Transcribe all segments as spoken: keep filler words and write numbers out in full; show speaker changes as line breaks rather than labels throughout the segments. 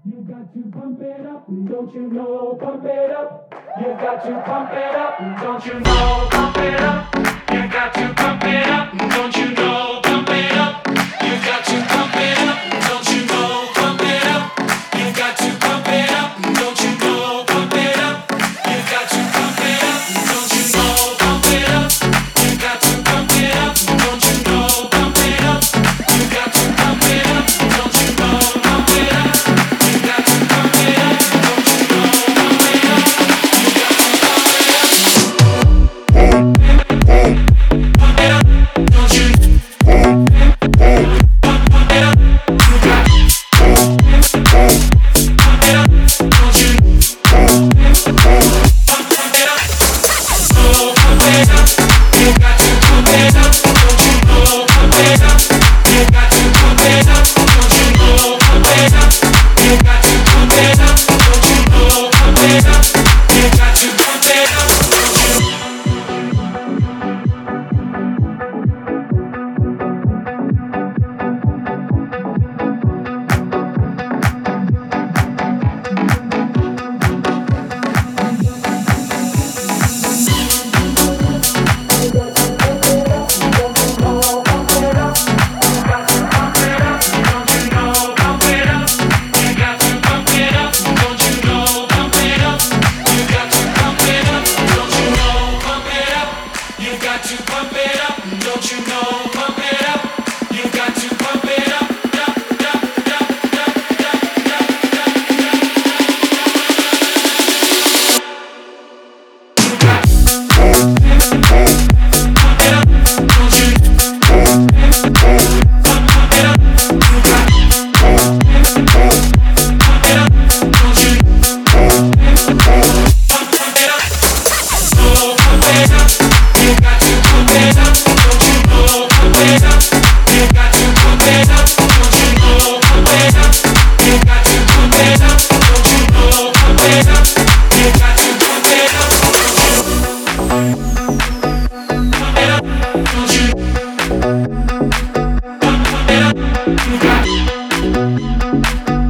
You got to pump it up, don't you know? Pump it up. You got to pump it up, don't you know? Pump it up. You got to pump it up, don't you know? Pump it up. You got to pump it up, don't you know? Pump it up. You got to pump it up, don't you know? Pump it up. You got to pump it up, don't you know? Pump it up. You got to pump it up, don't you know? Pump it up. You got to pump it up, don't you know? Pump it up. You got to pump it up, don't you know? Pump it up. You got to pump it up. Pump it up, don't you? Pump it up. You got pump it up, don't you? Pump it up. Oh, pump it up. You got to pump it up, don't you know? Pump it up. You got to pump it up, don't you know? Pump it up. You got to pump it up, don't you know? Pump it up. You got to pump it up, don't you?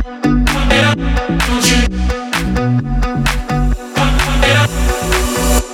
Don't you?